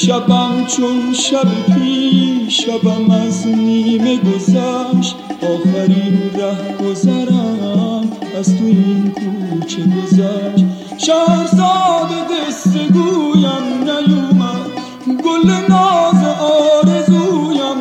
امشبم چون شب پیش، شبم از نیمه گذشت، آخرین ره گذرم از تو این کوچه گذشت. شهرزاد قصه گویم نیومد، گل ناز آرزویم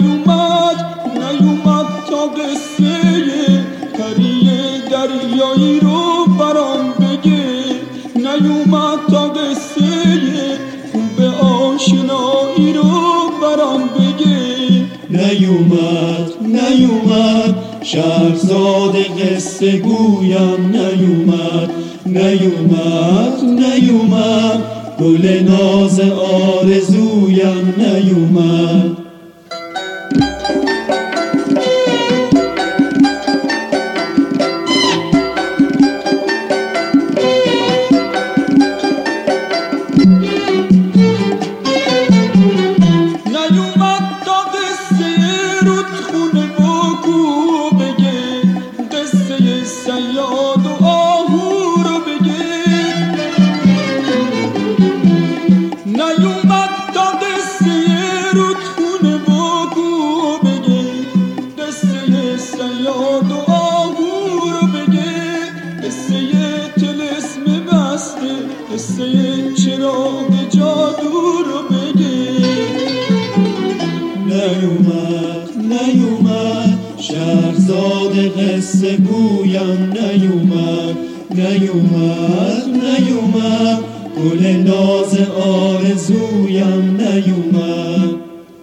نیومد تا قصه پری دریایی رو برام بگه، نیومد تا قصه خوب آشنایی رو برام بگه. نیومد شهرزاد قصه گویم نیومد گل ناز آرزویم نیومد. صیاد و آهو رو بگه، نیومد تا قصه رودخونه و کو بگه، قصه صیاد و آهو رو بگه، قصه طلسم بسته، قصه چراغ جادو رو بگه. نیومد شهرزاد قصه گویم نیومد گل ناز آرزویم نیومد.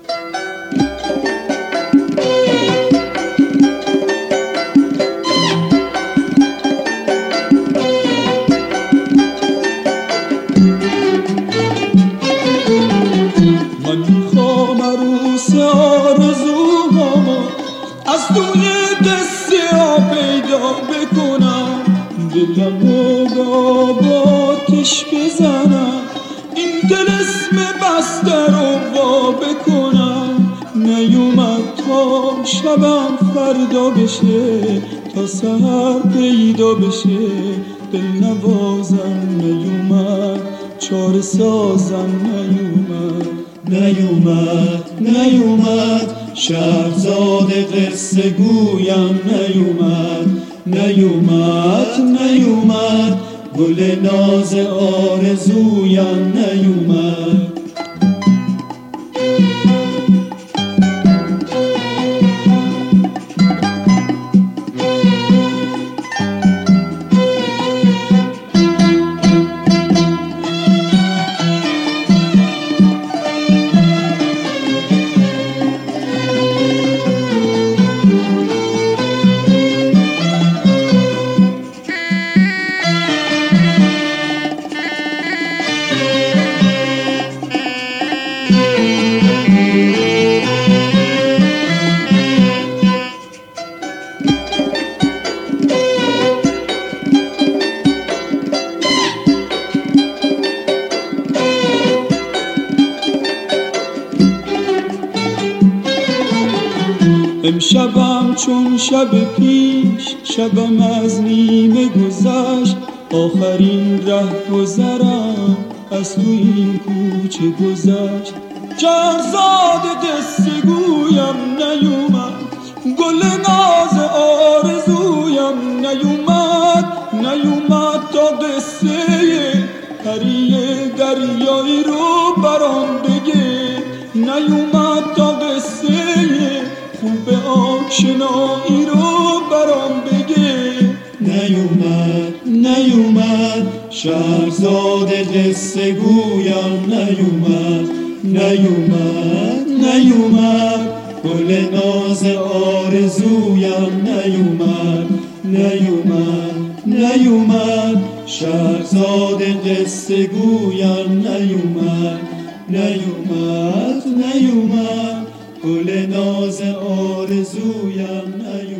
من میخوام عروس آرزوهامو از توی قصه ها پیدا بکنم، دلمو با آتش بزنم، این طلسم بسته رو وا بکنم. نیومد تا شبم فردا بشه، تا سحر پیدا بشه، دلنوازم نیومد، چاره سازم نیومد شهرزاد قصه گویم نیومد گل ناز آرزویم نیومد. امشبم چون شب پیش، شبم از نیمه گذشت، آخرین ره گذرم از تو این کوچه گذشت. شهرزاد قصه گویم نیومد، گل ناز آرزویم نیومد تا قصه پری دریایی رو برام بگه، نیومد تا قصه خوب آشنایی رو برام بگه. نیومد شهرزاد قصه گویم نیومد گل ناز آرزویم نیومد شهرزاد قصه گویم نیومد گل ناز آرزویم نیومد.